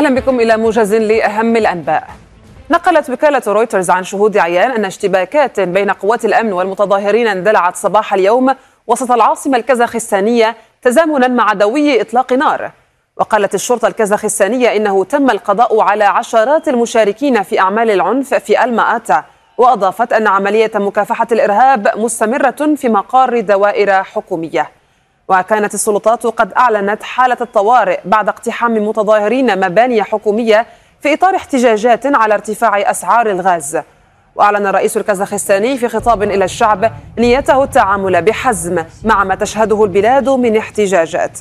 أهلا بكم إلى موجز لأهم الأنباء. نقلت وكالة رويترز عن شهود عيان أن اشتباكات بين قوات الأمن والمتظاهرين اندلعت صباح اليوم وسط العاصمة الكازاخستانية تزامنا مع دوي إطلاق نار. وقالت الشرطة الكازاخستانية إنه تم القضاء على عشرات المشاركين في أعمال العنف في ألما آتا، وأضافت أن عملية مكافحة الإرهاب مستمرة في مقار دوائر حكومية. وكانت السلطات قد أعلنت حالة الطوارئ بعد اقتحام متظاهرين مباني حكومية في إطار احتجاجات على ارتفاع أسعار الغاز. وأعلن الرئيس الكازاخستاني في خطاب إلى الشعب نيته التعامل بحزم مع ما تشهده البلاد من احتجاجات.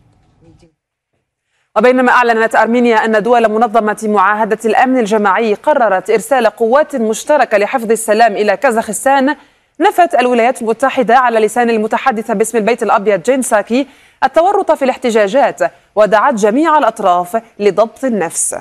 وبينما أعلنت أرمينيا أن دول منظمة معاهدة الأمن الجماعي قررت إرسال قوات مشتركة لحفظ السلام إلى كازاخستان، نفت الولايات المتحدة على لسان المتحدث باسم البيت الأبيض جين ساكي التورط في الاحتجاجات، ودعت جميع الأطراف لضبط النفس.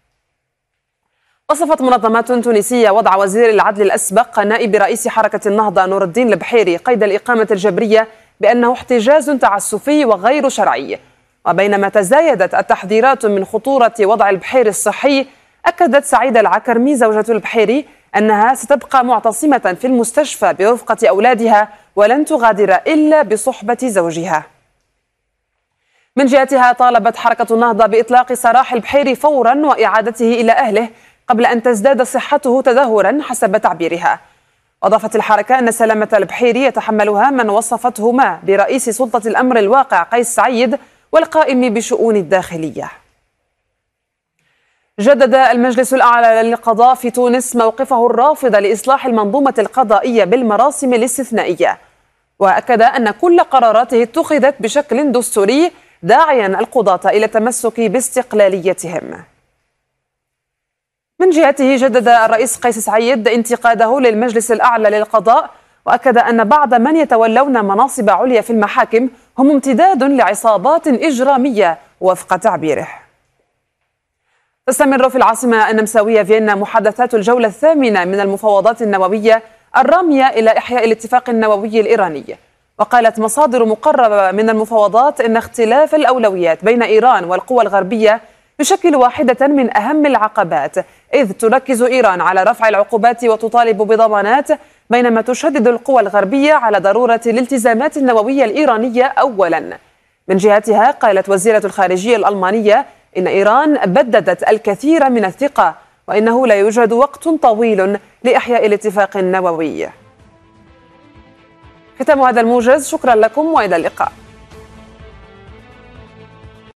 وصفت منظمات تونسية وضع وزير العدل الأسبق نائب رئيس حركة النهضة نور الدين البحيري قيد الإقامة الجبرية بأنه احتجاز تعسفي وغير شرعي. وبينما تزايدت التحذيرات من خطورة وضع البحيري الصحي، أكدت سعيدة العكرمي زوجة البحيري أنها ستبقى معتصمة في المستشفى برفقة أولادها ولن تغادر إلا بصحبة زوجها. من جهتها طالبت حركة النهضة بإطلاق سراح البحيري فورا وإعادته إلى أهله قبل أن تزداد صحته تدهورا حسب تعبيرها. أضافت الحركة أن سلامة البحيري يتحملها من وصفتهما برئيس سلطة الأمر الواقع قيس سعيد والقائم بشؤون الداخلية. جدد المجلس الأعلى للقضاء في تونس موقفه الرافض لإصلاح المنظومة القضائية بالمراسم الاستثنائية، وأكد أن كل قراراته اتخذت بشكل دستوري، داعيا القضاة إلى التمسك باستقلاليتهم. من جهته جدد الرئيس قيس سعيد انتقاده للمجلس الأعلى للقضاء، وأكد أن بعض من يتولون مناصب عليا في المحاكم هم امتداد لعصابات إجرامية وفق تعبيره. تستمر في العاصمة النمساوية فيينا محادثات الجولة الثامنة من المفاوضات النووية الرامية إلى إحياء الاتفاق النووي الإيراني. وقالت مصادر مقربة من المفاوضات إن اختلاف الأولويات بين إيران والقوى الغربية يشكل واحدة من أهم العقبات، إذ تركز إيران على رفع العقوبات وتطالب بضمانات، بينما تشدد القوى الغربية على ضرورة الالتزامات النووية الإيرانية أولا. من جهتها قالت وزيرة الخارجية الألمانية إن إيران بددت الكثير من الثقة، وإنه لا يوجد وقت طويل لإحياء الاتفاق النووي. ختام هذا الموجز، شكرا لكم وإلى اللقاء.